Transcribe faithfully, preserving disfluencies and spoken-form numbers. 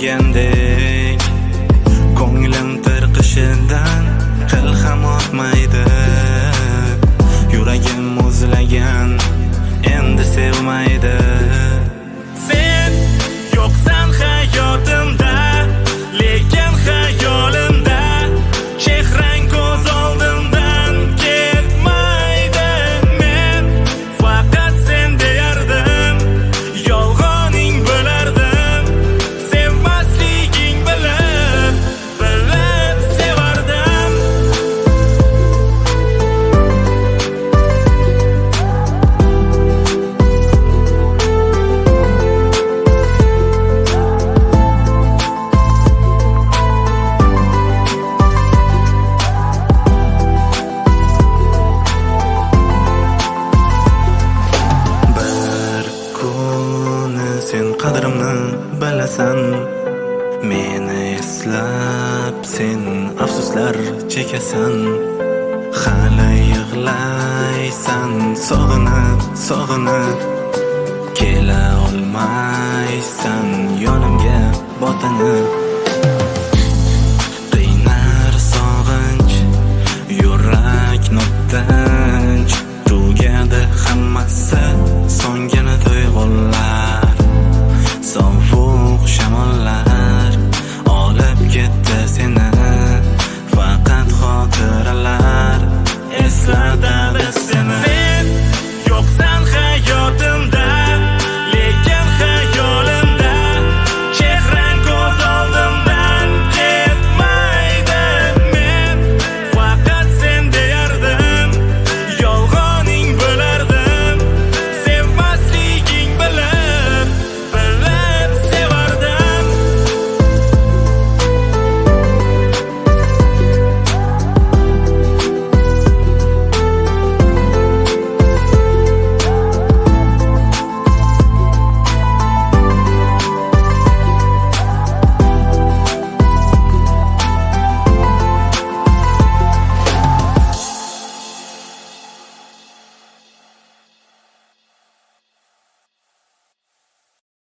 degandek ko'nglim tirqishidan qil ham o'tmaydi. Yuragim muzlagan, endi sevmaydi. Sen yo'qsan hayotimda, lekin xayolimda chehrang ko'z oldimdan ketmaydi. Men faqat sen deyardim, yolg'oning bo'lardim. Sevmasliging bilib, bilib sevardim. Sen qadrimni bilasan, meni eslab sen afsuslar chekasan. Hali yig'laysan, sog'inib, sog'inib kela olmaysan yonimga botinib. Qiynar sog'inch, yurak notdanch, tugadi hammasi